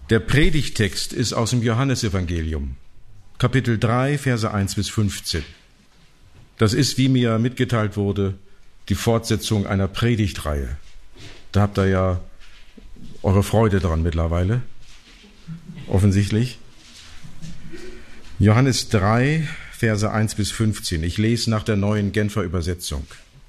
Der Predigttext ist aus dem Johannesevangelium, Kapitel 3, Verse 1 bis 15. Das ist, wie mir mitgeteilt wurde, die Fortsetzung einer Predigtreihe. Da habt ihr ja eure Freude dran mittlerweile, offensichtlich. Johannes 3, Verse 1 bis 15. Ich lese nach der neuen Genfer Übersetzung.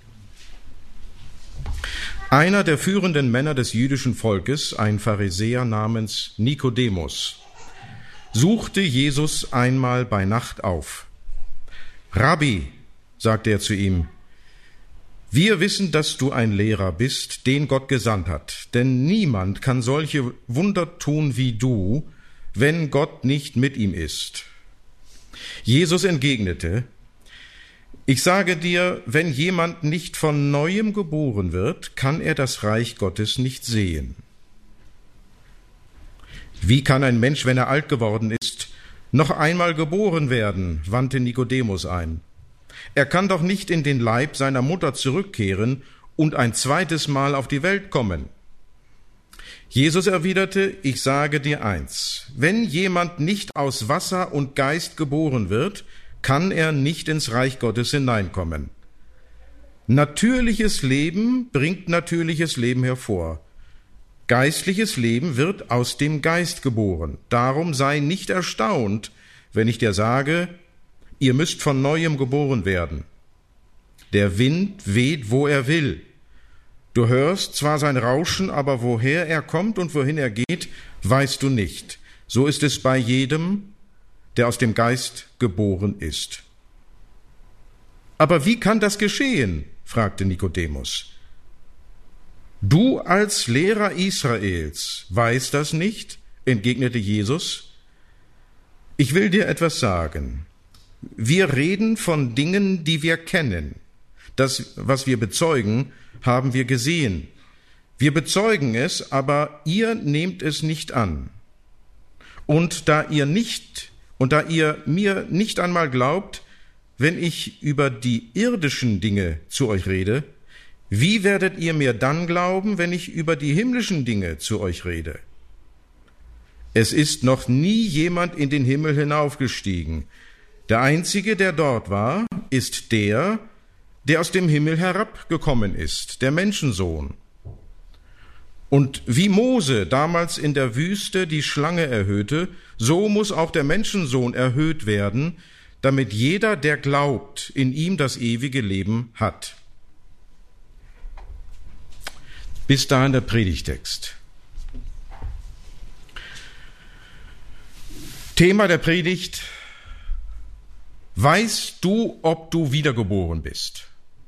Einer der führenden Männer des jüdischen Volkes, ein Pharisäer namens Nikodemus, suchte Jesus einmal bei Nacht auf. Rabbi, sagte er zu ihm, wir wissen, dass du ein Lehrer bist, den Gott gesandt hat, denn niemand kann solche Wunder tun wie du, wenn Gott nicht mit ihm ist. Jesus entgegnete, ich sage dir, wenn jemand nicht von Neuem geboren wird, kann er das Reich Gottes nicht sehen. Wie kann ein Mensch, wenn er alt geworden ist, noch einmal geboren werden, wandte Nikodemus ein. Er kann doch nicht in den Leib seiner Mutter zurückkehren und ein zweites Mal auf die Welt kommen. Jesus erwiderte, ich sage dir eins, wenn jemand nicht aus Wasser und Geist geboren wird, kann er nicht ins Reich Gottes hineinkommen. Natürliches Leben bringt natürliches Leben hervor. Geistliches Leben wird aus dem Geist geboren. Darum sei nicht erstaunt, wenn ich dir sage, ihr müsst von Neuem geboren werden. Der Wind weht, wo er will. Du hörst zwar sein Rauschen, aber woher er kommt und wohin er geht, weißt du nicht. So ist es bei jedem, der aus dem Geist geboren ist. Aber wie kann das geschehen? Fragte Nikodemus. Du als Lehrer Israels weißt das nicht? Entgegnete Jesus. Ich will dir etwas sagen. Wir reden von Dingen, die wir kennen. Das, was wir bezeugen, haben wir gesehen. Wir bezeugen es, aber ihr nehmt es nicht an. Und da ihr mir nicht einmal glaubt, wenn ich über die irdischen Dinge zu euch rede, wie werdet ihr mir dann glauben, wenn ich über die himmlischen Dinge zu euch rede? Es ist noch nie jemand in den Himmel hinaufgestiegen. Der Einzige, der dort war, ist der aus dem Himmel herabgekommen ist, der Menschensohn. Und wie Mose damals in der Wüste die Schlange erhöhte, so muss auch der Menschensohn erhöht werden, damit jeder, der glaubt, in ihm das ewige Leben hat. Bis dahin der Predigtext. Thema der Predigt: Weißt du, ob du wiedergeboren bist?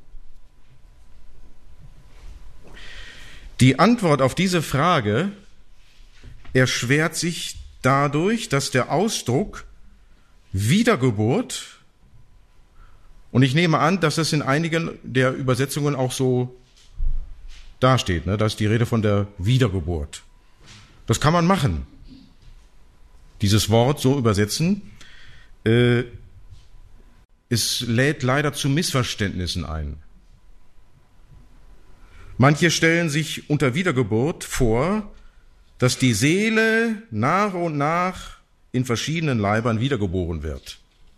Die Antwort auf diese Frage erschwert sich dadurch, dass der Ausdruck Wiedergeburt, und ich nehme an, dass es in einigen der Übersetzungen auch so dasteht, da ist die Rede von der Wiedergeburt. Das kann man machen. Dieses Wort so übersetzen. Es lädt leider zu Missverständnissen ein. Manche stellen sich unter Wiedergeburt vor, dass die Seele nach und nach in verschiedenen Leibern wiedergeboren wird.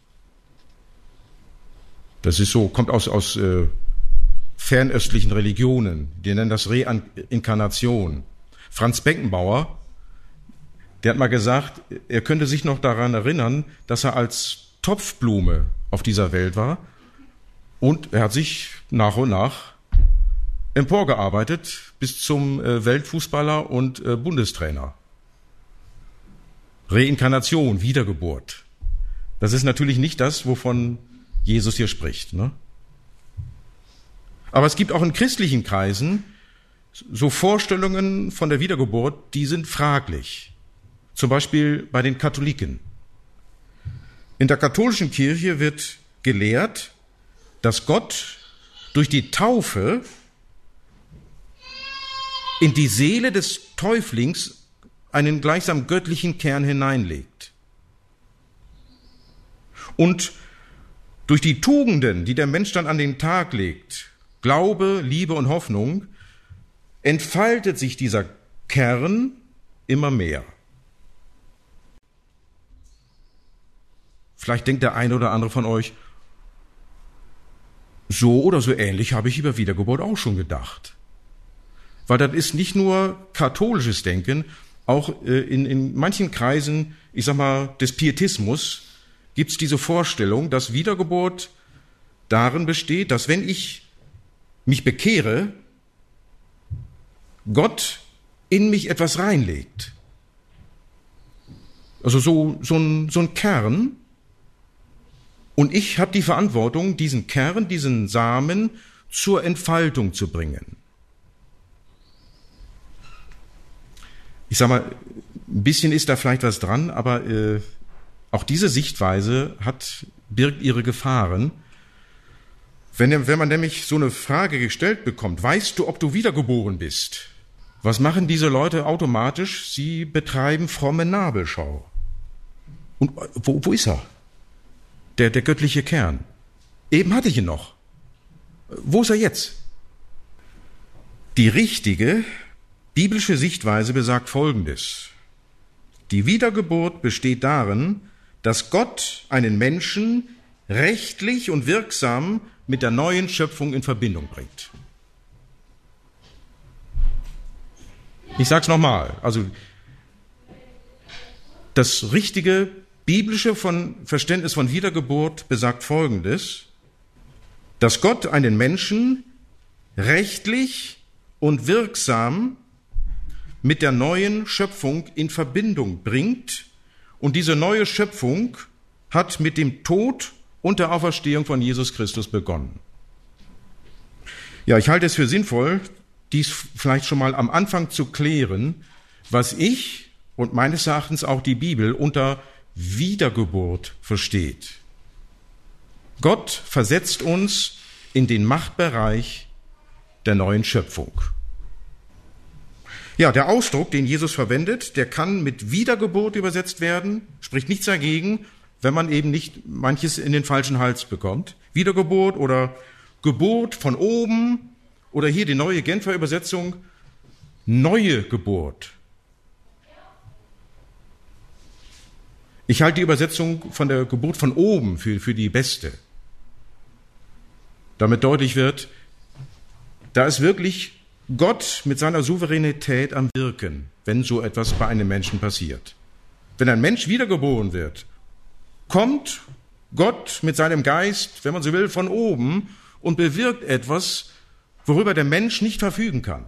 Das ist so, kommt aus fernöstlichen Religionen. Die nennen das Reinkarnation. Franz Beckenbauer, der hat mal gesagt, er könnte sich noch daran erinnern, dass er als Topfblume auf dieser Welt war, und er hat sich nach und nach emporgearbeitet bis zum Weltfußballer und Bundestrainer. Reinkarnation, Wiedergeburt. Das ist natürlich nicht das, wovon Jesus hier spricht, ne? Aber es gibt auch in christlichen Kreisen so Vorstellungen von der Wiedergeburt, die sind fraglich. Zum Beispiel bei den Katholiken. In der katholischen Kirche wird gelehrt, dass Gott durch die Taufe in die Seele des Täuflings einen gleichsam göttlichen Kern hineinlegt. Und durch die Tugenden, die der Mensch dann an den Tag legt, Glaube, Liebe und Hoffnung, entfaltet sich dieser Kern immer mehr. Vielleicht denkt der eine oder andere von euch, so oder so ähnlich habe ich über Wiedergeburt auch schon gedacht. Weil das ist nicht nur katholisches Denken, auch in manchen Kreisen, ich sag mal, des Pietismus gibt es diese Vorstellung, dass Wiedergeburt darin besteht, dass wenn ich mich bekehre, Gott in mich etwas reinlegt. Also so ein Kern. Und ich habe die Verantwortung, diesen Kern, diesen Samen zur Entfaltung zu bringen. Ich sag mal, ein bisschen ist da vielleicht was dran, aber auch diese Sichtweise birgt ihre Gefahren. Wenn man nämlich so eine Frage gestellt bekommt, weißt du, ob du wiedergeboren bist? Was machen diese Leute automatisch? Sie betreiben fromme Nabelschau. Und wo ist er? Der göttliche Kern. Eben hatte ich ihn noch. Wo ist er jetzt? Die richtige biblische Sichtweise besagt Folgendes. Die Wiedergeburt besteht darin, dass Gott einen Menschen rechtlich und wirksam mit der neuen Schöpfung in Verbindung bringt. Ich sage es nochmal. Also das richtige biblische Verständnis von Wiedergeburt besagt Folgendes, dass Gott einen Menschen rechtlich und wirksam mit der neuen Schöpfung in Verbindung bringt. Und diese neue Schöpfung hat mit dem Tod und der Auferstehung von Jesus Christus begonnen. Ja, ich halte es für sinnvoll, dies vielleicht schon mal am Anfang zu klären, was ich und meines Erachtens auch die Bibel unter Wiedergeburt versteht. Gott versetzt uns in den Machtbereich der neuen Schöpfung. Ja, der Ausdruck, den Jesus verwendet, der kann mit Wiedergeburt übersetzt werden, spricht nichts dagegen, wenn man eben nicht manches in den falschen Hals bekommt. Wiedergeburt oder Geburt von oben oder hier die neue Genfer Übersetzung, neue Geburt. Ich halte die Übersetzung von der Geburt von oben für die beste. Damit deutlich wird, da ist wirklich Gott mit seiner Souveränität am Wirken, wenn so etwas bei einem Menschen passiert. Wenn ein Mensch wiedergeboren wird, kommt Gott mit seinem Geist, wenn man so will, von oben und bewirkt etwas, worüber der Mensch nicht verfügen kann.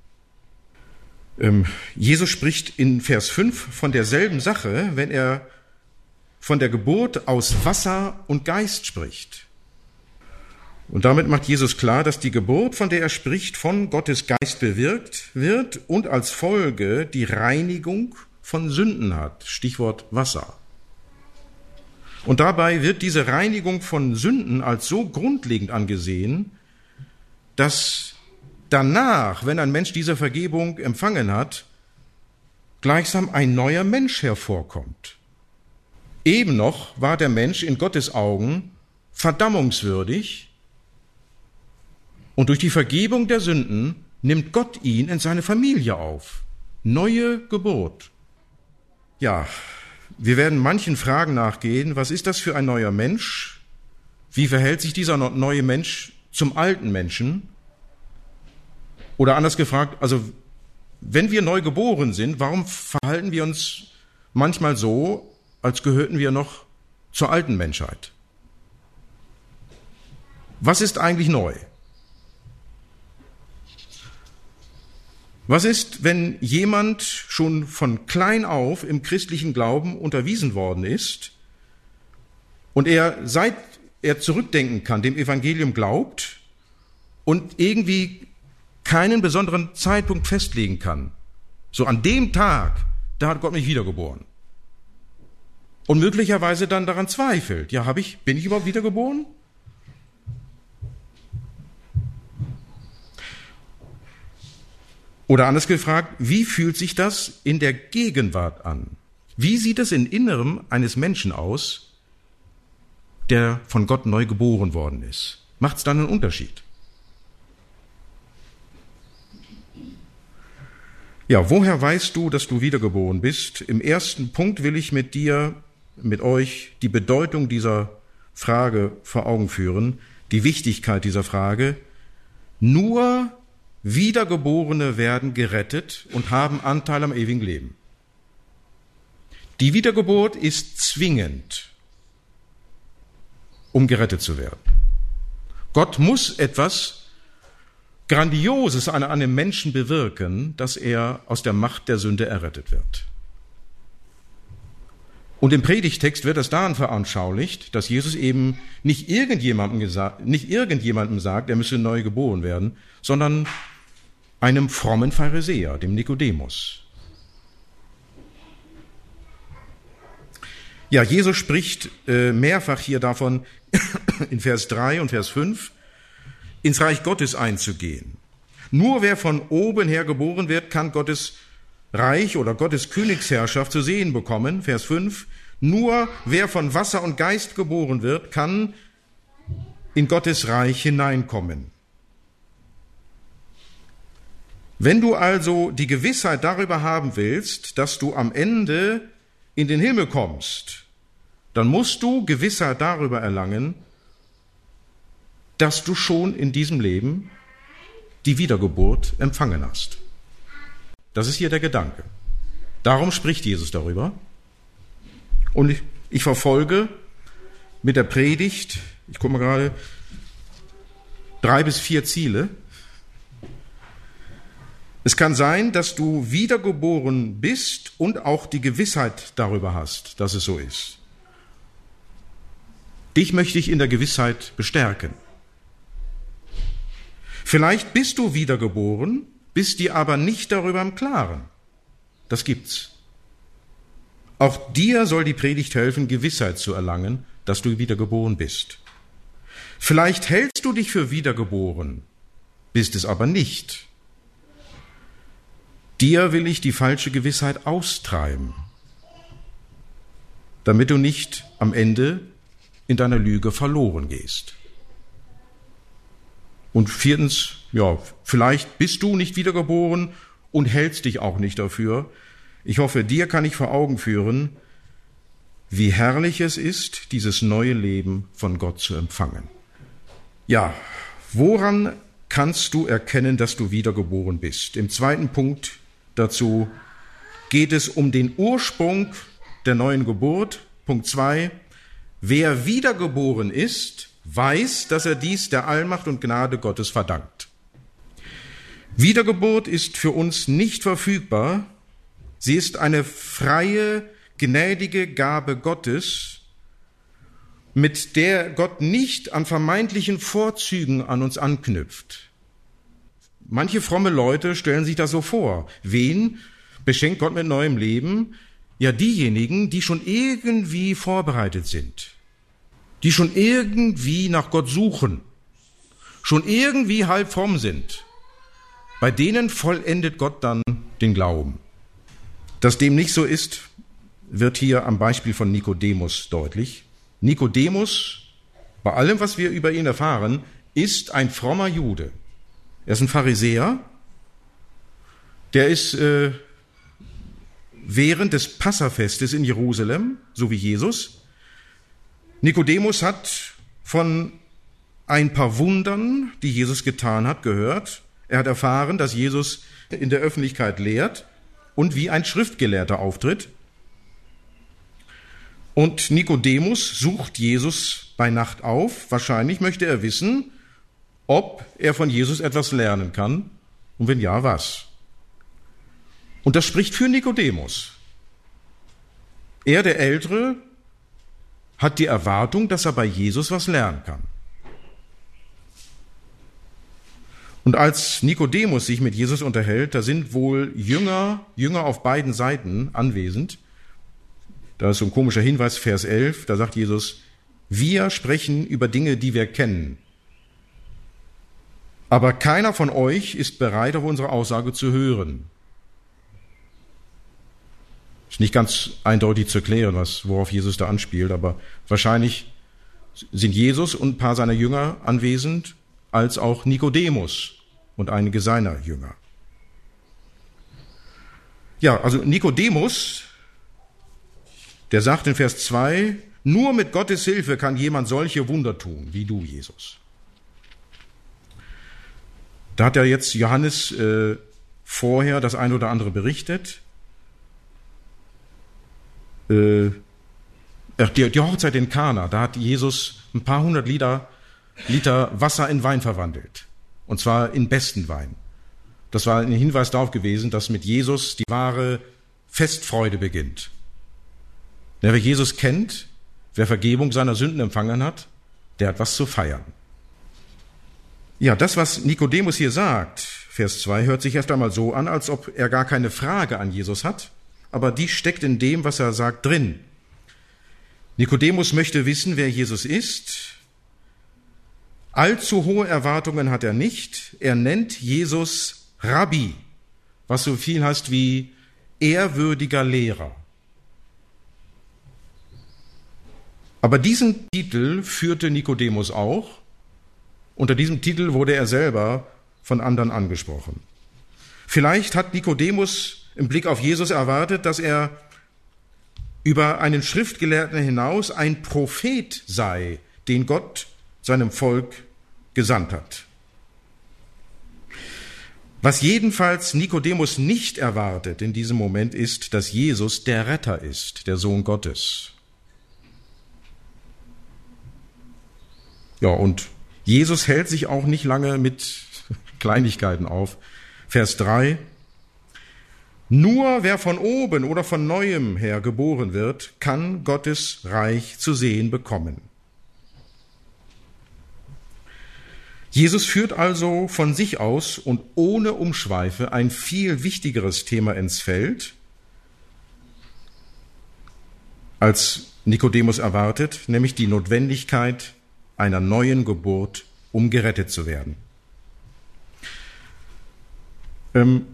Jesus spricht in Vers 5 von derselben Sache, wenn er von der Geburt aus Wasser und Geist spricht. Und damit macht Jesus klar, dass die Geburt, von der er spricht, von Gottes Geist bewirkt wird und als Folge die Reinigung von Sünden hat. Stichwort Wasser. Und dabei wird diese Reinigung von Sünden als so grundlegend angesehen, dass danach, wenn ein Mensch diese Vergebung empfangen hat, gleichsam ein neuer Mensch hervorkommt. Eben noch war der Mensch in Gottes Augen verdammungswürdig, und durch die Vergebung der Sünden nimmt Gott ihn in seine Familie auf. Neue Geburt. Ja, wir werden manchen Fragen nachgehen. Was ist das für ein neuer Mensch? Wie verhält sich dieser neue Mensch zum alten Menschen? Oder anders gefragt, also wenn wir neu geboren sind, warum verhalten wir uns manchmal so, als gehörten wir noch zur alten Menschheit? Was ist eigentlich neu? Was ist, wenn jemand schon von klein auf im christlichen Glauben unterwiesen worden ist und er, seit er zurückdenken kann, dem Evangelium glaubt und irgendwie keinen besonderen Zeitpunkt festlegen kann? So an dem Tag, da hat Gott mich wiedergeboren. Und möglicherweise dann daran zweifelt. Ja, bin ich überhaupt wiedergeboren? Oder anders gefragt, wie fühlt sich das in der Gegenwart an? Wie sieht es im Inneren eines Menschen aus, der von Gott neu geboren worden ist? Macht es dann einen Unterschied? Ja, woher weißt du, dass du wiedergeboren bist? Im ersten Punkt will ich mit dir mit euch die Bedeutung dieser Frage vor Augen führen, die Wichtigkeit dieser Frage. Nur Wiedergeborene werden gerettet und haben Anteil am ewigen Leben. Die Wiedergeburt ist zwingend, um gerettet zu werden. Gott muss etwas Grandioses an einem Menschen bewirken, dass er aus der Macht der Sünde errettet wird. Und im Predigtext wird es daran veranschaulicht, dass Jesus eben nicht irgendjemandem sagt, er müsse neu geboren werden, sondern einem frommen Pharisäer, dem Nikodemus. Ja, Jesus spricht mehrfach hier davon, in Vers 3 und Vers 5, ins Reich Gottes einzugehen. Nur wer von oben her geboren wird, kann Gottes Reich oder Gottes Königsherrschaft zu sehen bekommen. Vers 5, nur wer von Wasser und Geist geboren wird, kann in Gottes Reich hineinkommen. Wenn du also die Gewissheit darüber haben willst, dass du am Ende in den Himmel kommst, dann musst du Gewissheit darüber erlangen, dass du schon in diesem Leben die Wiedergeburt empfangen hast. Das ist hier der Gedanke. Darum spricht Jesus darüber. Und ich verfolge mit der Predigt, ich gucke mal gerade, 3 bis 4 Ziele. Es kann sein, dass du wiedergeboren bist und auch die Gewissheit darüber hast, dass es so ist. Dich möchte ich in der Gewissheit bestärken. Vielleicht bist du wiedergeboren, bist dir aber nicht darüber im Klaren. Das gibt's. Auch dir soll die Predigt helfen, Gewissheit zu erlangen, dass du wiedergeboren bist. Vielleicht hältst du dich für wiedergeboren, bist es aber nicht. Dir will ich die falsche Gewissheit austreiben, damit du nicht am Ende in deiner Lüge verloren gehst. Und 4, ja, vielleicht bist du nicht wiedergeboren und hältst dich auch nicht dafür. Ich hoffe, dir kann ich vor Augen führen, wie herrlich es ist, dieses neue Leben von Gott zu empfangen. Ja, woran kannst du erkennen, dass du wiedergeboren bist? Im 2. Punkt dazu geht es um den Ursprung der neuen Geburt. Punkt 2. Wer wiedergeboren ist, weiß, dass er dies der Allmacht und Gnade Gottes verdankt. Wiedergeburt ist für uns nicht verfügbar. Sie ist eine freie, gnädige Gabe Gottes, mit der Gott nicht an vermeintlichen Vorzügen an uns anknüpft. Manche fromme Leute stellen sich das so vor. Wen beschenkt Gott mit neuem Leben? Ja, diejenigen, die schon irgendwie vorbereitet sind, die schon irgendwie nach Gott suchen, schon irgendwie halb fromm sind. Bei denen vollendet Gott dann den Glauben. Dass dem nicht so ist, wird hier am Beispiel von Nikodemus deutlich. Nikodemus, bei allem, was wir über ihn erfahren, ist ein frommer Jude. Er ist ein Pharisäer, der ist während des Passafestes in Jerusalem, so wie Jesus. Nikodemus hat von ein paar Wundern, die Jesus getan hat, gehört. Er hat erfahren, dass Jesus in der Öffentlichkeit lehrt und wie ein Schriftgelehrter auftritt. Und Nikodemus sucht Jesus bei Nacht auf. Wahrscheinlich möchte er wissen, ob er von Jesus etwas lernen kann und wenn ja, was. Und das spricht für Nikodemus. Er, der Ältere, hat die Erwartung, dass er bei Jesus was lernen kann. Und als Nikodemus sich mit Jesus unterhält, da sind wohl Jünger auf beiden Seiten anwesend. Da ist so ein komischer Hinweis, Vers 11, da sagt Jesus, wir sprechen über Dinge, die wir kennen. Aber keiner von euch ist bereit, auf unsere Aussage zu hören. Ist nicht ganz eindeutig zu erklären, worauf Jesus da anspielt, aber wahrscheinlich sind Jesus und ein paar seiner Jünger anwesend, als auch Nikodemus und einige seiner Jünger. Ja, also Nikodemus Der sagt in Vers 2, nur mit Gottes Hilfe kann jemand solche Wunder tun, wie du, Jesus. Da hat ja jetzt Johannes vorher das eine oder andere berichtet. Die Hochzeit in Kana, da hat Jesus ein paar hundert Liter Wasser in Wein verwandelt. Und zwar in besten Wein. Das war ein Hinweis darauf gewesen, dass mit Jesus die wahre Festfreude beginnt. Wer Jesus kennt, wer Vergebung seiner Sünden empfangen hat, der hat was zu feiern. Ja, das, was Nikodemus hier sagt, Vers 2, hört sich erst einmal so an, als ob er gar keine Frage an Jesus hat, aber die steckt in dem, was er sagt, drin. Nikodemus möchte wissen, wer Jesus ist. Allzu hohe Erwartungen hat er nicht. Er nennt Jesus Rabbi, was so viel heißt wie ehrwürdiger Lehrer. Aber diesen Titel führte Nikodemus auch. Unter diesem Titel wurde er selber von anderen angesprochen. Vielleicht hat Nikodemus im Blick auf Jesus erwartet, dass er über einen Schriftgelehrten hinaus ein Prophet sei, den Gott seinem Volk gesandt hat. Was jedenfalls Nikodemus nicht erwartet in diesem Moment ist, dass Jesus der Retter ist, der Sohn Gottes. Ja, und Jesus hält sich auch nicht lange mit Kleinigkeiten auf. Vers 3. Nur wer von oben oder von neuem her geboren wird, kann Gottes Reich zu sehen bekommen. Jesus führt also von sich aus und ohne Umschweife ein viel wichtigeres Thema ins Feld, als Nikodemus erwartet, nämlich die Notwendigkeit einer neuen Geburt, um gerettet zu werden. Wenn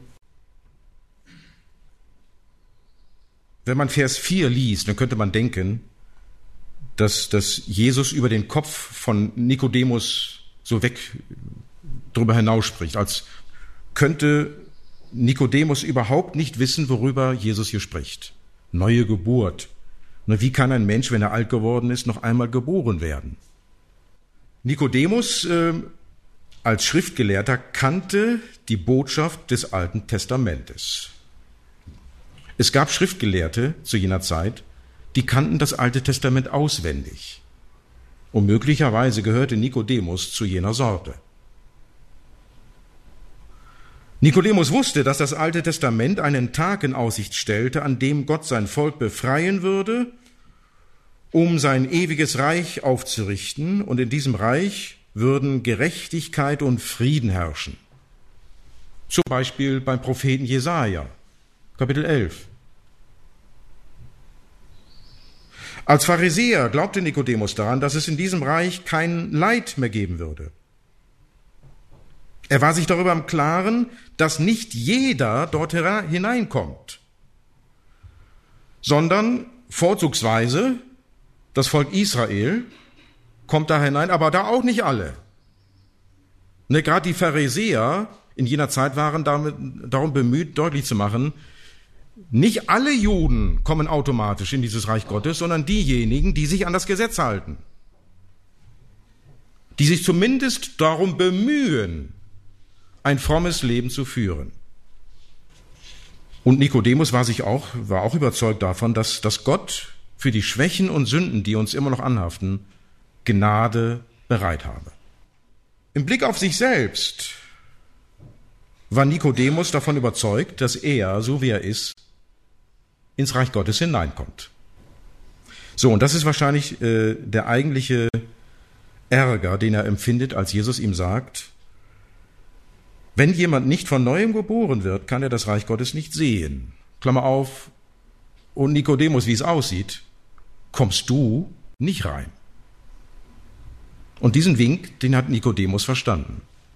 man Vers 4 liest, dann könnte man denken, dass Jesus über den Kopf von Nikodemus so weg drüber hinaus spricht, als könnte Nikodemus überhaupt nicht wissen, worüber Jesus hier spricht. Neue Geburt. Wie kann ein Mensch, wenn er alt geworden ist, noch einmal geboren werden? Nikodemus als Schriftgelehrter kannte die Botschaft des Alten Testamentes. Es gab Schriftgelehrte zu jener Zeit, die kannten das Alte Testament auswendig. Und möglicherweise gehörte Nikodemus zu jener Sorte. Nikodemus wusste, dass das Alte Testament einen Tag in Aussicht stellte, an dem Gott sein Volk befreien würde, um sein ewiges Reich aufzurichten, und in diesem Reich würden Gerechtigkeit und Frieden herrschen. Zum Beispiel beim Propheten Jesaja, Kapitel 11. Als Pharisäer glaubte Nikodemus daran, dass es in diesem Reich kein Leid mehr geben würde. Er war sich darüber im Klaren, dass nicht jeder dort hineinkommt, sondern vorzugsweise das Volk Israel kommt da hinein, aber da auch nicht alle. Gerade die Pharisäer in jener Zeit waren darum bemüht, deutlich zu machen, nicht alle Juden kommen automatisch in dieses Reich Gottes, sondern diejenigen, die sich an das Gesetz halten, die sich zumindest darum bemühen, ein frommes Leben zu führen. Und Nikodemus war auch überzeugt davon, dass Gott für die Schwächen und Sünden, die uns immer noch anhaften, Gnade bereit habe. Im Blick auf sich selbst war Nikodemus davon überzeugt, dass er, so wie er ist, ins Reich Gottes hineinkommt. So, und das ist wahrscheinlich der eigentliche Ärger, den er empfindet, als Jesus ihm sagt, wenn jemand nicht von Neuem geboren wird, kann er das Reich Gottes nicht sehen. Klammer auf, und Nikodemus, wie es aussieht, kommst du nicht rein. Und diesen Wink, den hat Nikodemus verstanden.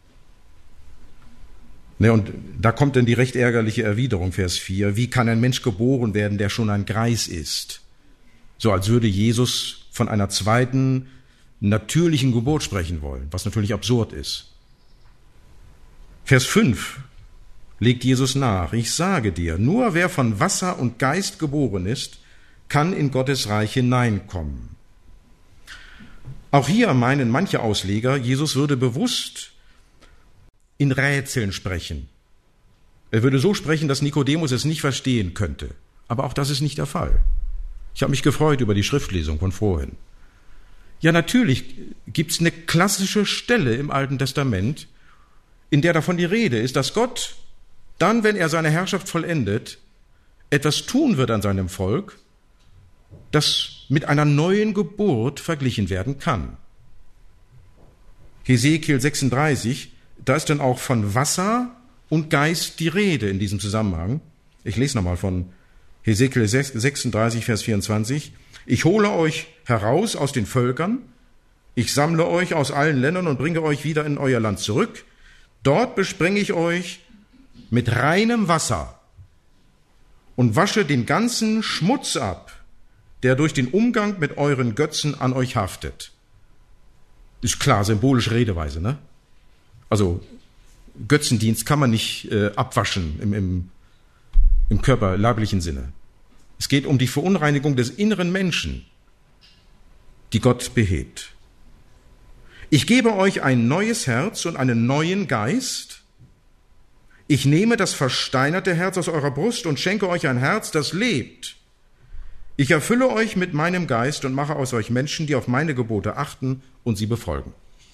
Und da kommt dann die recht ärgerliche Erwiderung, Vers 4. Wie kann ein Mensch geboren werden, der schon ein Greis ist? So als würde Jesus von einer zweiten natürlichen Geburt sprechen wollen, was natürlich absurd ist. Vers 5 legt Jesus nach. Ich sage dir, nur wer von Wasser und Geist geboren ist, kann in Gottes Reich hineinkommen. Auch hier meinen manche Ausleger, Jesus würde bewusst in Rätseln sprechen. Er würde so sprechen, dass Nikodemus es nicht verstehen könnte. Aber auch das ist nicht der Fall. Ich habe mich gefreut über die Schriftlesung von vorhin. Ja, natürlich gibt es eine klassische Stelle im Alten Testament, in der davon die Rede ist, dass Gott dann, wenn er seine Herrschaft vollendet, etwas tun wird an seinem Volk, das mit einer neuen Geburt verglichen werden kann. Hesekiel 36, da ist dann auch von Wasser und Geist die Rede in diesem Zusammenhang. Ich lese nochmal von Hesekiel 36, Vers 24. Ich hole euch heraus aus den Völkern, ich sammle euch aus allen Ländern und bringe euch wieder in euer Land zurück. Dort besprenge ich euch mit reinem Wasser und wasche den ganzen Schmutz ab, der durch den Umgang mit euren Götzen an euch haftet. Ist klar, symbolische Redeweise, ne? Also Götzendienst kann man nicht abwaschen im körperleiblichen Sinne. Es geht um die Verunreinigung des inneren Menschen, die Gott behebt. Ich gebe euch ein neues Herz und einen neuen Geist. Ich nehme das versteinerte Herz aus eurer Brust und schenke euch ein Herz, das lebt. Ich erfülle euch mit meinem Geist und mache aus euch Menschen, die auf meine Gebote achten und sie befolgen.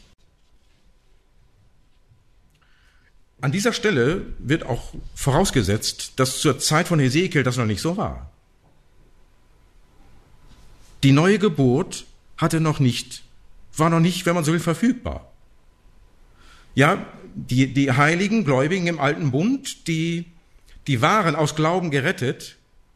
An dieser Stelle wird auch vorausgesetzt, dass zur Zeit von Hesekiel das noch nicht so war. Die neue Geburt war noch nicht, wenn man so will, verfügbar. Ja, die heiligen Gläubigen im Alten Bund, die waren aus Glauben gerettet,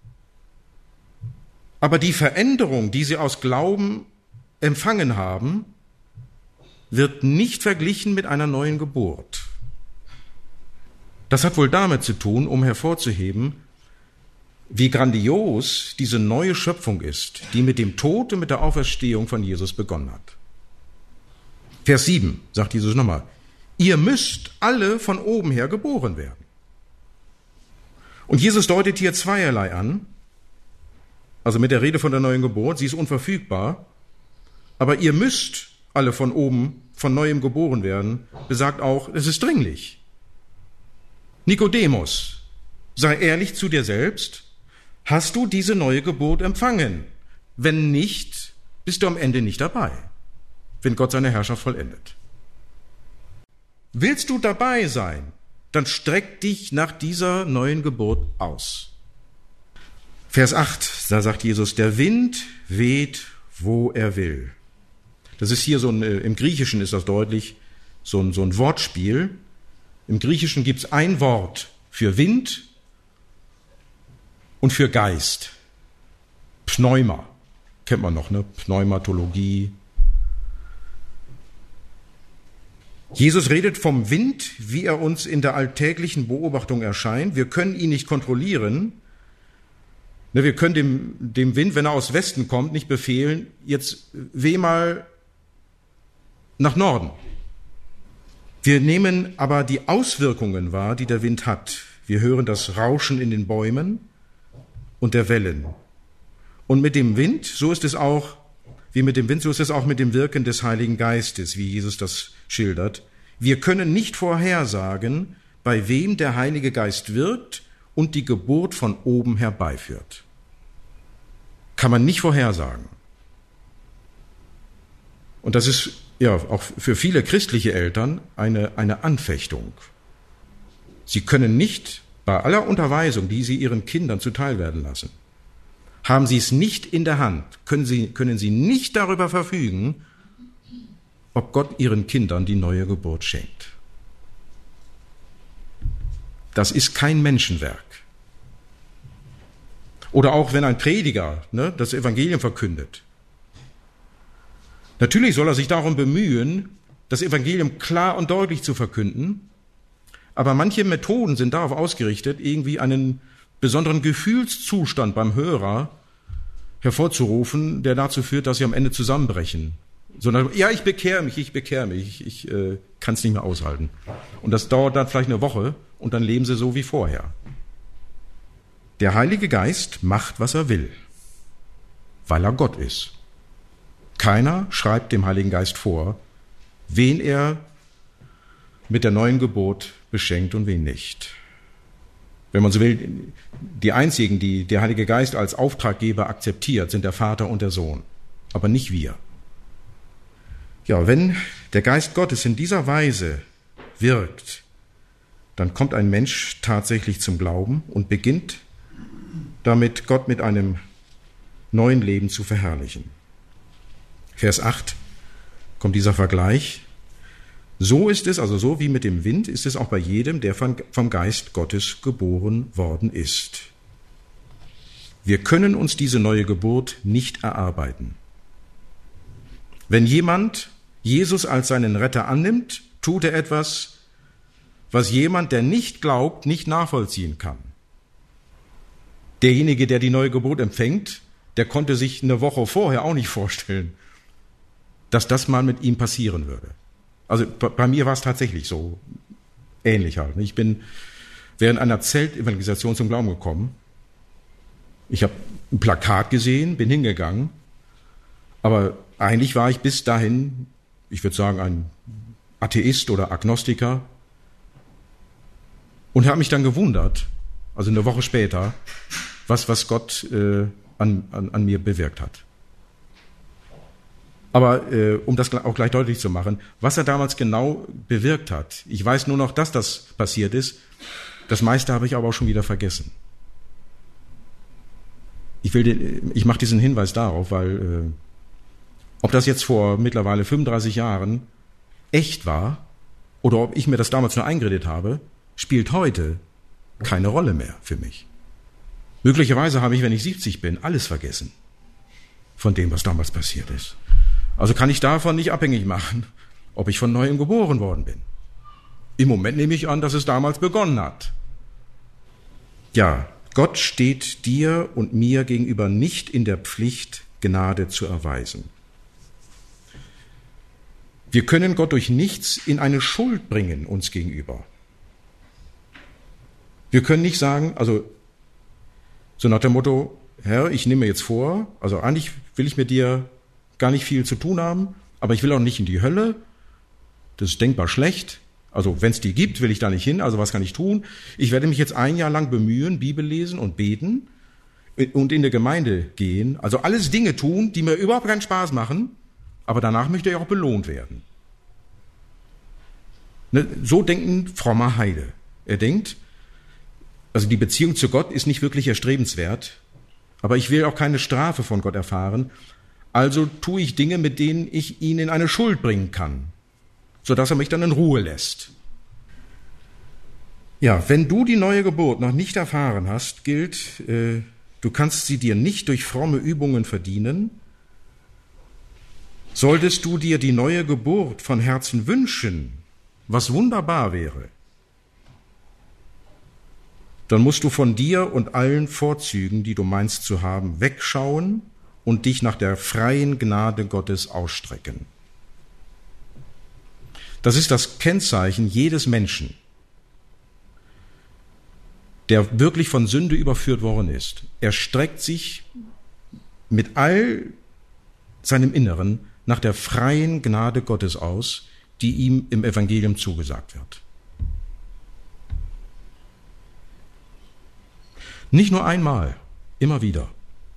aber die Veränderung, die sie aus Glauben empfangen haben, wird nicht verglichen mit einer neuen Geburt. Das hat wohl damit zu tun, um hervorzuheben, wie grandios diese neue Schöpfung ist, die mit dem Tod und mit der Auferstehung von Jesus begonnen hat. Vers 7 sagt Jesus nochmal, ihr müsst alle von oben her geboren werden. Und Jesus deutet hier zweierlei an, also mit der Rede von der neuen Geburt, sie ist unverfügbar, aber ihr müsst alle von oben, von neuem geboren werden, besagt auch, es ist dringlich. Nikodemus, sei ehrlich zu dir selbst, hast du diese neue Geburt empfangen? Wenn nicht, bist du am Ende nicht dabei, wenn Gott seine Herrschaft vollendet. Willst du dabei sein, dann streck dich nach dieser neuen Geburt aus. Vers 8, da sagt Jesus, der Wind weht, wo er will. Das ist hier im Griechischen ist das deutlich, so ein Wortspiel. Im Griechischen gibt es ein Wort für Wind und für Geist. Pneuma, kennt man noch, ne? Pneumatologie. Jesus redet vom Wind, wie er uns in der alltäglichen Beobachtung erscheint. Wir können ihn nicht kontrollieren. Wir können dem Wind, wenn er aus Westen kommt, nicht befehlen, jetzt weh mal nach Norden. Wir nehmen aber die Auswirkungen wahr, die der Wind hat. Wir hören das Rauschen in den Bäumen und der Wellen. Und mit dem Wind, so ist es auch mit dem Wirken des Heiligen Geistes, wie Jesus das schildert. Wir können nicht vorhersagen, bei wem der Heilige Geist wirkt und die Geburt von oben herbeiführt. Kann man nicht vorhersagen. Und das ist ja auch für viele christliche Eltern eine Anfechtung. Sie können nicht, bei aller Unterweisung, die sie ihren Kindern zuteil werden lassen, haben sie es nicht in der Hand, können sie nicht darüber verfügen, ob Gott ihren Kindern die neue Geburt schenkt. Das ist kein Menschenwerk. Oder auch wenn ein Prediger das Evangelium verkündet. Natürlich soll er sich darum bemühen, das Evangelium klar und deutlich zu verkünden, aber manche Methoden sind darauf ausgerichtet, irgendwie einen besonderen Gefühlszustand beim Hörer hervorzurufen, der dazu führt, dass sie am Ende zusammenbrechen. Sondern, ja, ich bekehre mich, ich kann es nicht mehr aushalten. Und das dauert dann vielleicht eine Woche und dann leben sie so wie vorher. Der Heilige Geist macht, was er will. weil er Gott ist. Keiner schreibt dem Heiligen Geist vor, wen er mit der neuen Geburt beschenkt und wen nicht. Wenn man so will, die einzigen, die der Heilige Geist als Auftraggeber akzeptiert, sind der Vater und der Sohn, aber nicht wir. Ja, wenn der Geist Gottes in dieser Weise wirkt, dann kommt ein Mensch tatsächlich zum Glauben und beginnt damit, Gott mit einem neuen Leben zu verherrlichen. Vers 8 kommt dieser Vergleich. So ist es, also so wie mit dem Wind, ist es auch bei jedem, der vom Geist Gottes geboren worden ist. Wir können uns diese neue Geburt nicht erarbeiten. Wenn jemand Jesus als seinen Retter annimmt, tut er etwas, was jemand, der nicht glaubt, nicht nachvollziehen kann. Derjenige, der die neue Geburt empfängt, der konnte sich eine Woche vorher auch nicht vorstellen, dass das mal mit ihm passieren würde. Also bei mir war es tatsächlich so ähnlich halt. Ich bin während einer Zeltevangelisation zum Glauben gekommen. Ich habe ein Plakat gesehen, bin hingegangen, aber eigentlich war ich bis dahin, ich würde sagen, ein Atheist oder Agnostiker und habe mich dann gewundert, also eine Woche später, was Gott an mir bewirkt hat. Aber um das auch gleich deutlich zu machen, was er damals genau bewirkt hat, ich weiß nur noch, dass das passiert ist, das meiste habe ich aber auch schon wieder vergessen. Ich mache diesen Hinweis darauf, weil ob das jetzt vor mittlerweile 35 Jahren echt war oder ob ich mir das damals nur eingeredet habe, spielt heute keine Rolle mehr für mich. Möglicherweise habe ich, wenn ich 70 bin, alles vergessen von dem, was damals passiert ist. Also kann ich davon nicht abhängig machen, ob ich von Neuem geboren worden bin. Im Moment nehme ich an, dass es damals begonnen hat. Ja, Gott steht dir und mir gegenüber nicht in der Pflicht, Gnade zu erweisen. Wir können Gott durch nichts in eine Schuld bringen, uns gegenüber. Wir können nicht sagen, also so nach dem Motto, Herr, ich nehme mir jetzt vor, also eigentlich will ich mit dir gar nicht viel zu tun haben, aber ich will auch nicht in die Hölle, das ist denkbar schlecht, also wenn es die gibt, will ich da nicht hin, also was kann ich tun? Ich werde mich jetzt ein Jahr lang bemühen, Bibel lesen und beten und in der Gemeinde gehen, also alles Dinge tun, die mir überhaupt keinen Spaß machen, aber danach möchte ich auch belohnt werden. So denkt ein frommer Heide. Er denkt, also die Beziehung zu Gott ist nicht wirklich erstrebenswert, aber ich will auch keine Strafe von Gott erfahren, also tue ich Dinge, mit denen ich ihn in eine Schuld bringen kann, sodass er mich dann in Ruhe lässt. Ja, wenn du die neue Geburt noch nicht erfahren hast, gilt, du kannst sie dir nicht durch fromme Übungen verdienen. Solltest du dir die neue Geburt von Herzen wünschen, was wunderbar wäre, dann musst du von dir und allen Vorzügen, die du meinst zu haben, wegschauen und dich nach der freien Gnade Gottes ausstrecken. Das ist das Kennzeichen jedes Menschen, der wirklich von Sünde überführt worden ist. Er streckt sich mit all seinem Inneren nach der freien Gnade Gottes aus, die ihm im Evangelium zugesagt wird. Nicht nur einmal, immer wieder.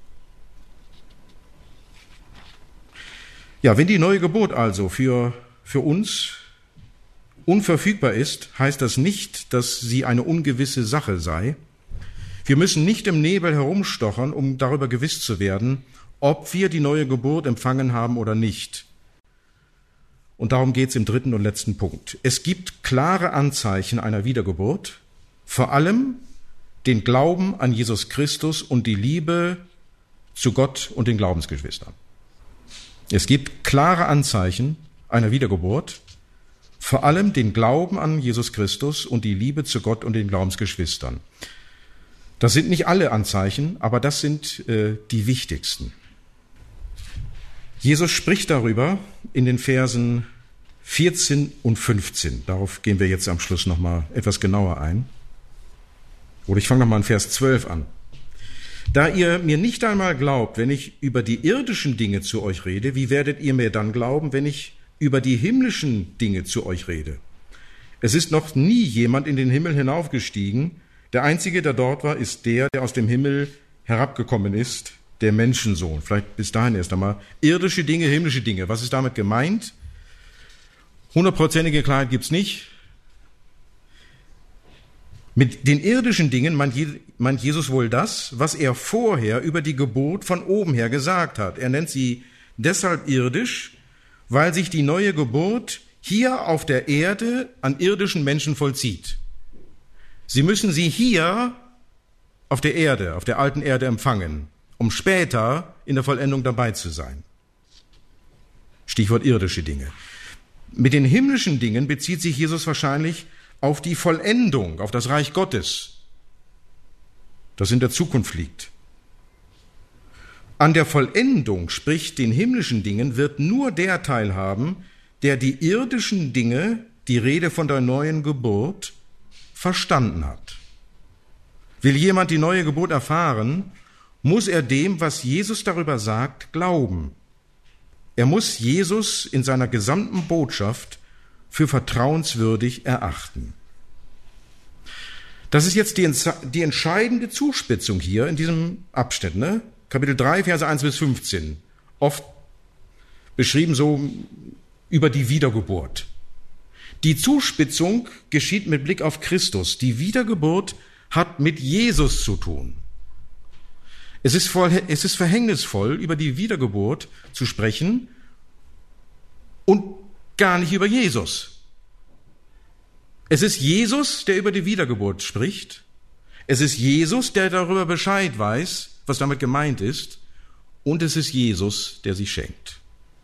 Ja, wenn die neue Geburt also für uns unverfügbar ist, heißt das nicht, dass sie eine ungewisse Sache sei. Wir müssen nicht im Nebel herumstochern, um darüber gewiss zu werden, ob wir die neue Geburt empfangen haben oder nicht. Und darum geht es im dritten und letzten Punkt. Es gibt klare Anzeichen einer Wiedergeburt, vor allem den Glauben an Jesus Christus und die Liebe zu Gott und den Glaubensgeschwistern. Es gibt klare Anzeichen einer Wiedergeburt, vor allem den Glauben an Jesus Christus und die Liebe zu Gott und den Glaubensgeschwistern. Das sind nicht alle Anzeichen, aber das sind die wichtigsten. Jesus spricht darüber in den Versen 14 und 15. Darauf gehen wir jetzt am Schluss nochmal etwas genauer ein. Oder ich fange nochmal an Vers 12 an. Da ihr mir nicht einmal glaubt, wenn ich über die irdischen Dinge zu euch rede, wie werdet ihr mir dann glauben, wenn ich über die himmlischen Dinge zu euch rede? Es ist noch nie jemand in den Himmel hinaufgestiegen. Der Einzige, der dort war, ist der aus dem Himmel herabgekommen ist, der Menschensohn. Vielleicht bis dahin erst einmal. Irdische Dinge, himmlische Dinge. Was ist damit gemeint? 100%ige Klarheit gibt's nicht. Mit den irdischen Dingen meint Jesus wohl das, was er vorher über die Geburt von oben her gesagt hat. Er nennt sie deshalb irdisch, weil sich die neue Geburt hier auf der Erde an irdischen Menschen vollzieht. Sie müssen sie hier auf der Erde, auf der alten Erde empfangen, um später in der Vollendung dabei zu sein. Stichwort irdische Dinge. Mit den himmlischen Dingen bezieht sich Jesus wahrscheinlich auf die Vollendung, auf das Reich Gottes, das in der Zukunft liegt. An der Vollendung, sprich den himmlischen Dingen, wird nur der teilhaben, der die irdischen Dinge, die Rede von der neuen Geburt, verstanden hat. Will jemand die neue Geburt erfahren, muss er dem, was Jesus darüber sagt, glauben. Er muss Jesus in seiner gesamten Botschaft für vertrauenswürdig erachten. Das ist jetzt die entscheidende Zuspitzung hier in diesem Abschnitt, ne? Kapitel 3, Verse 1 bis 15. Oft beschrieben so über die Wiedergeburt. Die Zuspitzung geschieht mit Blick auf Christus. Die Wiedergeburt hat mit Jesus zu tun. Es ist verhängnisvoll, über die Wiedergeburt zu sprechen und gar nicht über Jesus. Es ist Jesus, der über die Wiedergeburt spricht. Es ist Jesus, der darüber Bescheid weiß, was damit gemeint ist. Und es ist Jesus, der sie schenkt.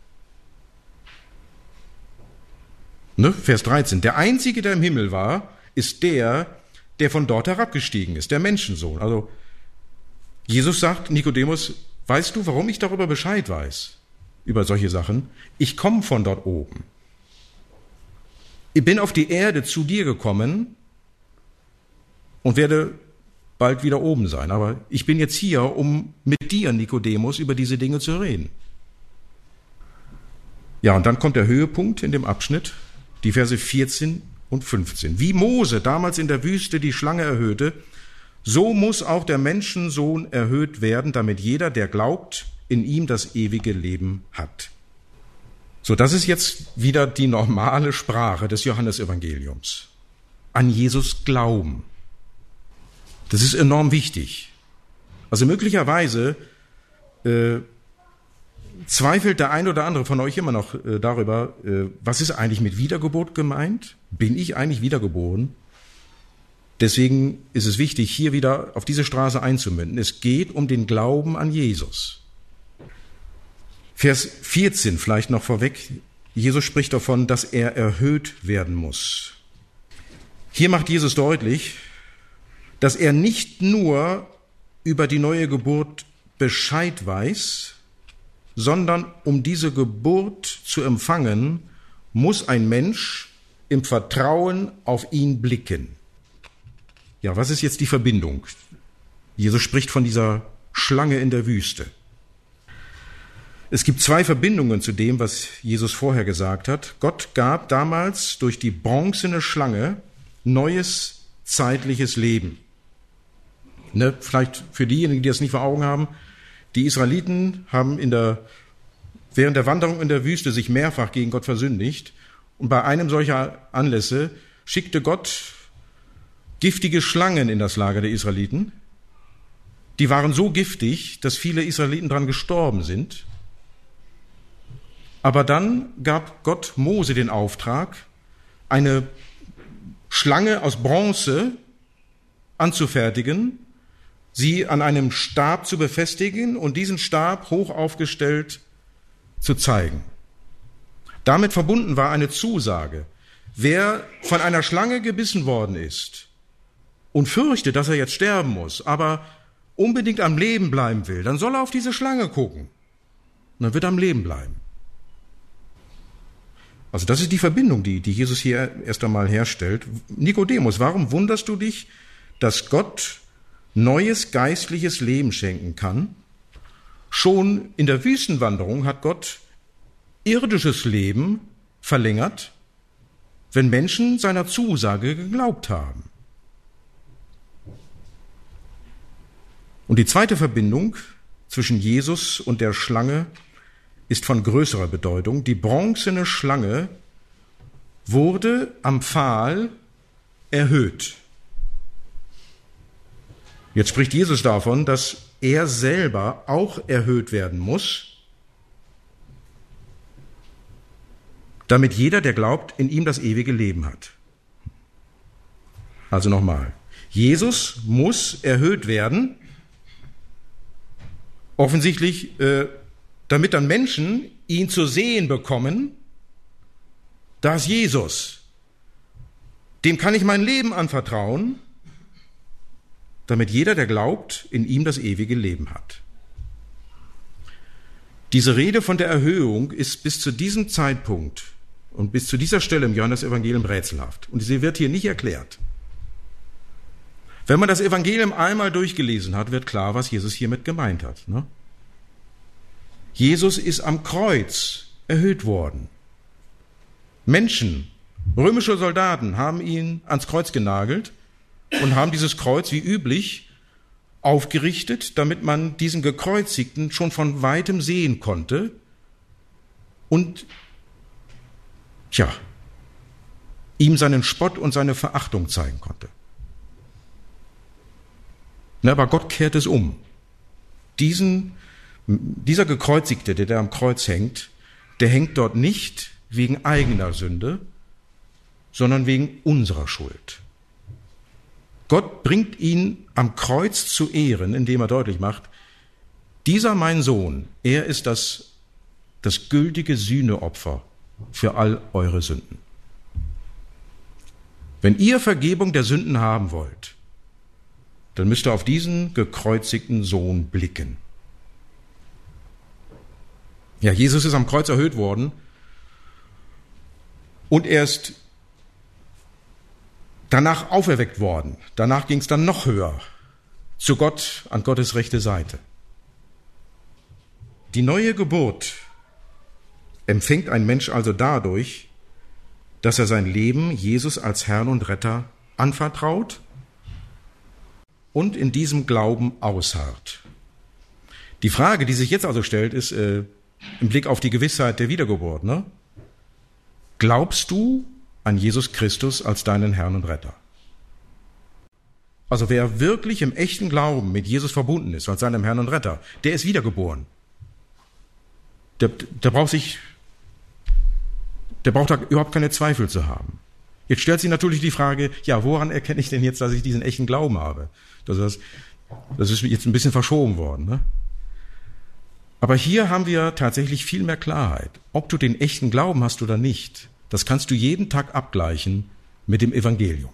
Ne? Vers 13. Der Einzige, der im Himmel war, ist der von dort herabgestiegen ist, der Menschensohn. Also Jesus sagt, Nikodemus, weißt du, warum ich darüber Bescheid weiß, über solche Sachen? Ich komme von dort oben. Ich bin auf die Erde zu dir gekommen und werde bald wieder oben sein. Aber ich bin jetzt hier, um mit dir, Nikodemus, über diese Dinge zu reden. Ja, und dann kommt der Höhepunkt in dem Abschnitt, die Verse 14 und 15. Wie Mose damals in der Wüste die Schlange erhöhte, so muss auch der Menschensohn erhöht werden, damit jeder, der glaubt, in ihm das ewige Leben hat. So, das ist jetzt wieder die normale Sprache des Johannesevangeliums. An Jesus glauben. Das ist enorm wichtig. Also möglicherweise zweifelt der ein oder andere von euch immer noch darüber, was ist eigentlich mit Wiedergeburt gemeint? Bin ich eigentlich wiedergeboren? Deswegen ist es wichtig, hier wieder auf diese Straße einzumünden. Es geht um den Glauben an Jesus. Vers 14 vielleicht noch vorweg. Jesus spricht davon, dass er erhöht werden muss. Hier macht Jesus deutlich, dass er nicht nur über die neue Geburt Bescheid weiß, sondern um diese Geburt zu empfangen, muss ein Mensch im Vertrauen auf ihn blicken. Ja, was ist jetzt die Verbindung? Jesus spricht von dieser Schlange in der Wüste. Es gibt zwei Verbindungen zu dem, was Jesus vorher gesagt hat. Gott gab damals durch die bronzene Schlange neues zeitliches Leben. Ne, vielleicht für diejenigen, die das nicht vor Augen haben, die Israeliten haben während der Wanderung in der Wüste sich mehrfach gegen Gott versündigt. Und bei einem solcher Anlässe schickte Gott giftige Schlangen in das Lager der Israeliten. Die waren so giftig, dass viele Israeliten daran gestorben sind. Aber dann gab Gott Mose den Auftrag, eine Schlange aus Bronze anzufertigen, sie an einem Stab zu befestigen und diesen Stab hoch aufgestellt zu zeigen. Damit verbunden war eine Zusage. Wer von einer Schlange gebissen worden ist und fürchtet, dass er jetzt sterben muss, aber unbedingt am Leben bleiben will, dann soll er auf diese Schlange gucken. Und dann wird er am Leben bleiben. Also das ist die Verbindung, die Jesus hier erst einmal herstellt. Nikodemus, warum wunderst du dich, dass Gott neues geistliches Leben schenken kann. Schon in der Wüstenwanderung hat Gott irdisches Leben verlängert, wenn Menschen seiner Zusage geglaubt haben. Und die zweite Verbindung zwischen Jesus und der Schlange ist von größerer Bedeutung. Die bronzene Schlange wurde am Pfahl erhöht. Jetzt spricht Jesus davon, dass er selber auch erhöht werden muss, damit jeder, der glaubt, in ihm das ewige Leben hat. Also nochmal, Jesus muss erhöht werden, offensichtlich, damit dann Menschen ihn zu sehen bekommen, da ist Jesus. Dem kann ich mein Leben anvertrauen, damit jeder, der glaubt, in ihm das ewige Leben hat. Diese Rede von der Erhöhung ist bis zu diesem Zeitpunkt und bis zu dieser Stelle im Johannesevangelium rätselhaft. Und sie wird hier nicht erklärt. Wenn man das Evangelium einmal durchgelesen hat, wird klar, was Jesus hiermit gemeint hat. Ne? Jesus ist am Kreuz erhöht worden. Menschen, römische Soldaten, haben ihn ans Kreuz genagelt und haben dieses Kreuz wie üblich aufgerichtet, damit man diesen Gekreuzigten schon von weitem sehen konnte und ihm seinen Spott und seine Verachtung zeigen konnte. Aber Gott kehrt es um. Dieser Gekreuzigte, der da am Kreuz hängt, der hängt dort nicht wegen eigener Sünde, sondern wegen unserer Schuld. Gott bringt ihn am Kreuz zu Ehren, indem er deutlich macht, dieser mein Sohn, er ist das gültige Sühneopfer für all eure Sünden. Wenn ihr Vergebung der Sünden haben wollt, dann müsst ihr auf diesen gekreuzigten Sohn blicken. Ja, Jesus ist am Kreuz erhöht worden und er ist danach auferweckt worden. Danach ging es dann noch höher, zu Gott, an Gottes rechte Seite. Die neue Geburt empfängt ein Mensch also dadurch, dass er sein Leben Jesus als Herrn und Retter anvertraut und in diesem Glauben ausharrt. Die Frage, die sich jetzt also stellt, ist im Blick auf die Gewissheit der Wiedergeburt. Ne? Glaubst du an Jesus Christus als deinen Herrn und Retter? Also wer wirklich im echten Glauben mit Jesus verbunden ist, als seinem Herrn und Retter, der ist wiedergeboren. Der braucht da überhaupt keine Zweifel zu haben. Jetzt stellt sich natürlich die Frage, ja, woran erkenne ich denn jetzt, dass ich diesen echten Glauben habe? Das ist jetzt ein bisschen verschoben worden. Ne? Aber hier haben wir tatsächlich viel mehr Klarheit. Ob du den echten Glauben hast oder nicht, das kannst du jeden Tag abgleichen mit dem Evangelium.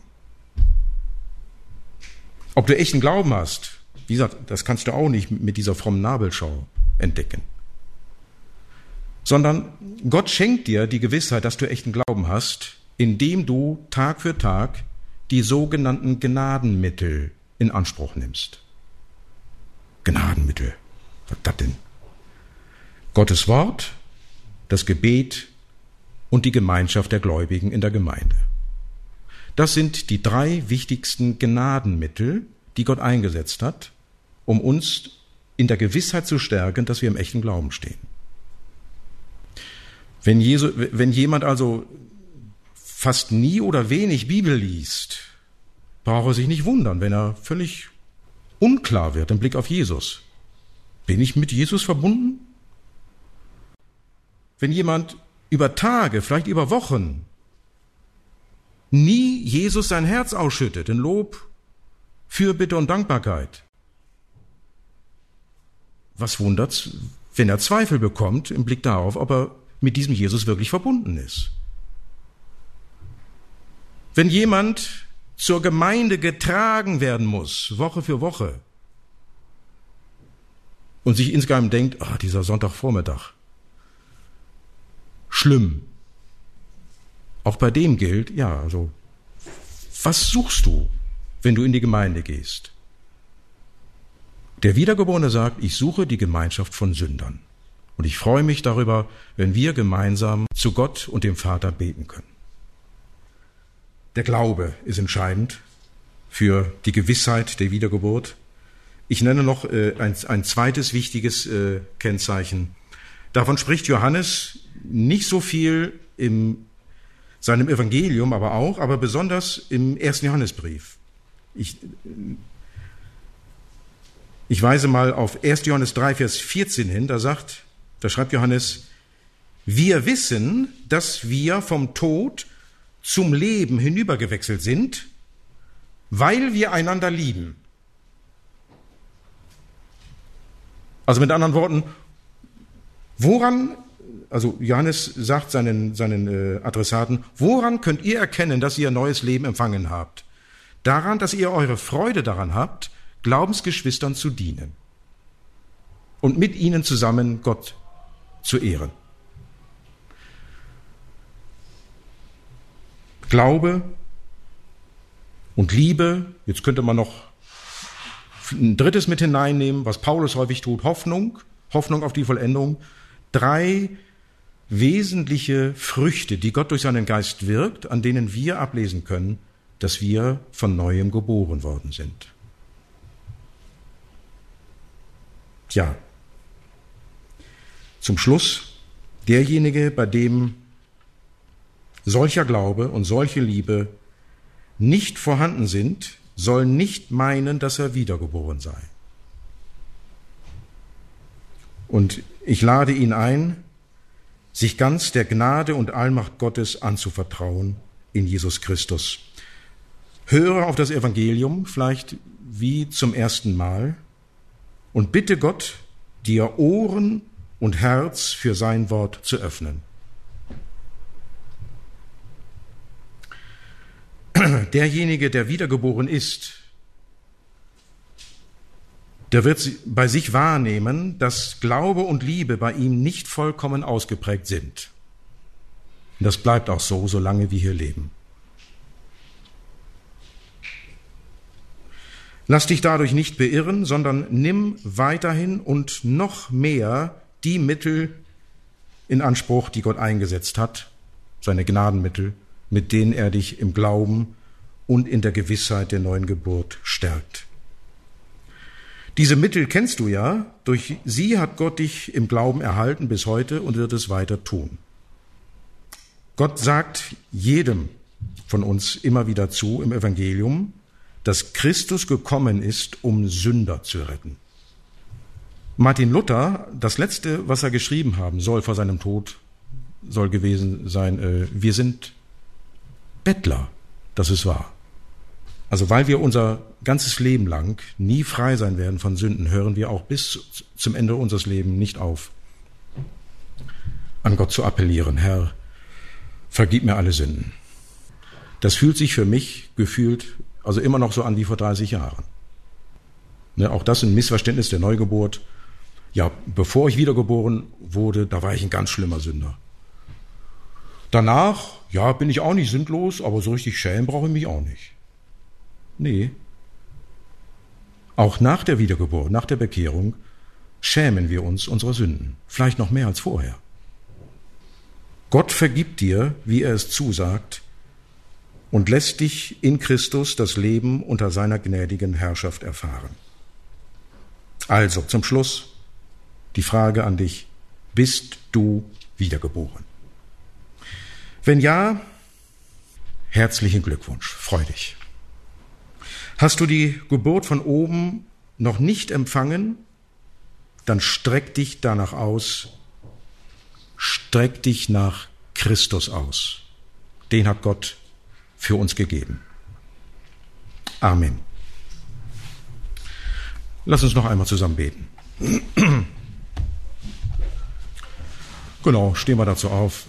Ob du echten Glauben hast, wie gesagt, das kannst du auch nicht mit dieser frommen Nabelschau entdecken. Sondern Gott schenkt dir die Gewissheit, dass du echten Glauben hast, indem du Tag für Tag die sogenannten Gnadenmittel in Anspruch nimmst. Gnadenmittel, was ist das denn? Gottes Wort, das Gebet und die Gemeinschaft der Gläubigen in der Gemeinde. Das sind die 3 wichtigsten Gnadenmittel, die Gott eingesetzt hat, um uns in der Gewissheit zu stärken, dass wir im echten Glauben stehen. Wenn jemand also fast nie oder wenig Bibel liest, braucht er sich nicht wundern, wenn er völlig unklar wird im Blick auf Jesus. Bin ich mit Jesus verbunden? Wenn jemand über Tage, vielleicht über Wochen, nie Jesus sein Herz ausschüttet in Lob, Fürbitte und Dankbarkeit, was wundert's, wenn er Zweifel bekommt im Blick darauf, ob er mit diesem Jesus wirklich verbunden ist. Wenn jemand zur Gemeinde getragen werden muss, Woche für Woche, und sich insgeheim denkt, dieser Sonntagvormittag, schlimm. Auch bei dem gilt, was suchst du, wenn du in die Gemeinde gehst? Der Wiedergeborene sagt, ich suche die Gemeinschaft von Sündern. Und ich freue mich darüber, wenn wir gemeinsam zu Gott und dem Vater beten können. Der Glaube ist entscheidend für die Gewissheit der Wiedergeburt. Ich nenne noch ein zweites wichtiges Kennzeichen. Davon spricht Johannes nicht so viel in seinem Evangelium, aber besonders im 1. Johannesbrief. Ich weise mal auf 1. Johannes 3, Vers 14 hin, da schreibt Johannes, wir wissen, dass wir vom Tod zum Leben hinübergewechselt sind, weil wir einander lieben. Also mit anderen Worten, also Johannes sagt seinen Adressaten, woran könnt ihr erkennen, dass ihr ein neues Leben empfangen habt? Daran, dass ihr eure Freude daran habt, Glaubensgeschwistern zu dienen und mit ihnen zusammen Gott zu ehren. Glaube und Liebe, jetzt könnte man noch ein drittes mit hineinnehmen, was Paulus häufig tut, Hoffnung auf die Vollendung. 3 wesentliche Früchte, die Gott durch seinen Geist wirkt, an denen wir ablesen können, dass wir von Neuem geboren worden sind. Tja, zum Schluss, derjenige, bei dem solcher Glaube und solche Liebe nicht vorhanden sind, soll nicht meinen, dass er wiedergeboren sei. Und ich lade ihn ein, sich ganz der Gnade und Allmacht Gottes anzuvertrauen in Jesus Christus. Höre auf das Evangelium, vielleicht wie zum ersten Mal, und bitte Gott, dir Ohren und Herz für sein Wort zu öffnen. Derjenige, der wiedergeboren ist, der wird bei sich wahrnehmen, dass Glaube und Liebe bei ihm nicht vollkommen ausgeprägt sind. Und das bleibt auch so, solange wir hier leben. Lass dich dadurch nicht beirren, sondern nimm weiterhin und noch mehr die Mittel in Anspruch, die Gott eingesetzt hat, seine Gnadenmittel, mit denen er dich im Glauben und in der Gewissheit der neuen Geburt stärkt. Diese Mittel kennst du ja, durch sie hat Gott dich im Glauben erhalten bis heute und wird es weiter tun. Gott sagt jedem von uns immer wieder zu im Evangelium, dass Christus gekommen ist, um Sünder zu retten. Martin Luther, das Letzte, was er geschrieben haben soll vor seinem Tod, soll gewesen sein, wir sind Bettler, das ist wahr. Also weil wir unser ganzes Leben lang nie frei sein werden von Sünden, hören wir auch bis zum Ende unseres Lebens nicht auf, an Gott zu appellieren, Herr, vergib mir alle Sünden. Das fühlt sich für mich also immer noch so an wie vor 30 Jahren. Ne, auch das ein Missverständnis der Neugeburt. Ja, bevor ich wiedergeboren wurde, da war ich ein ganz schlimmer Sünder. Danach, ja, bin ich auch nicht sündlos, aber so richtig schämen brauche ich mich auch nicht. Nee. Auch nach der Wiedergeburt, nach der Bekehrung, schämen wir uns unserer Sünden. Vielleicht noch mehr als vorher. Gott vergibt dir, wie er es zusagt, und lässt dich in Christus das Leben unter seiner gnädigen Herrschaft erfahren. Also, zum Schluss die Frage an dich, bist du wiedergeboren? Wenn ja, herzlichen Glückwunsch, freu dich. Hast du die Geburt von oben noch nicht empfangen, dann streck dich danach aus, streck dich nach Christus aus. Den hat Gott für uns gegeben. Amen. Lass uns noch einmal zusammen beten. Genau, stehen wir dazu auf.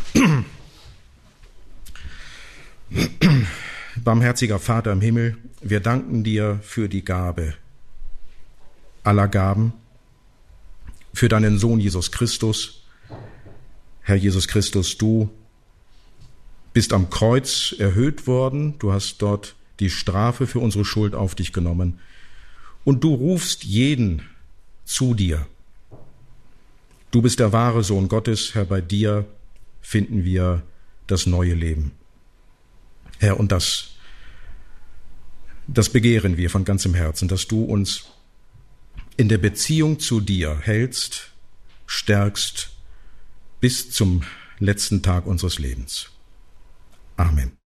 Barmherziger Vater im Himmel, wir danken dir für die Gabe aller Gaben, für deinen Sohn Jesus Christus. Herr Jesus Christus, du bist am Kreuz erhöht worden, du hast dort die Strafe für unsere Schuld auf dich genommen und du rufst jeden zu dir. Du bist der wahre Sohn Gottes, Herr, bei dir finden wir das neue Leben. Herr, und das begehren wir von ganzem Herzen, dass du uns in der Beziehung zu dir hältst, stärkst bis zum letzten Tag unseres Lebens. Amen.